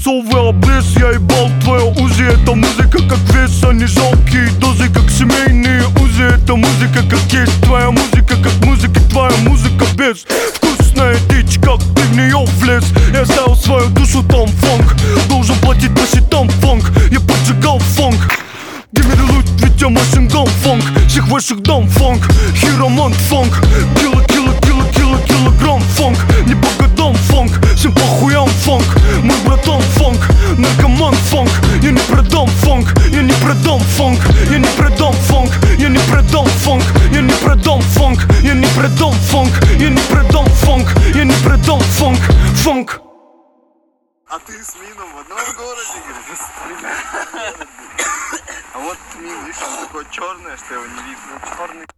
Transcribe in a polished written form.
свинцовый обрез. Я ебал твое узи, это музыка как вес, а не жалкие дозы, как семейные узи. Это музыка как есть, твоя музыка как музыка, твоя музыка без. Вкусная дичь, как ты в нее влез. Я оставил свою душу там фонк, должен платить по счетам фонк. Я поджигал фонк. Генерирует ведь я машинган фонк, всех ваших дам фонк. Хиромант фонк, килограмм фонк. Не по годам фонк, всем по хуям фонк. Мой братан фонк, наркоман фонк. Я не продам фонк, я не продам фонк. Я не продам фонк, я не продам фонк. Я не продам фонк, я не продам фонк. Я не продам фонк, я не продам фонк. Фонк. А ты с Мином в одном городе, говорит? А вот Мин, видишь, он такой черный, что его не видно. Черный.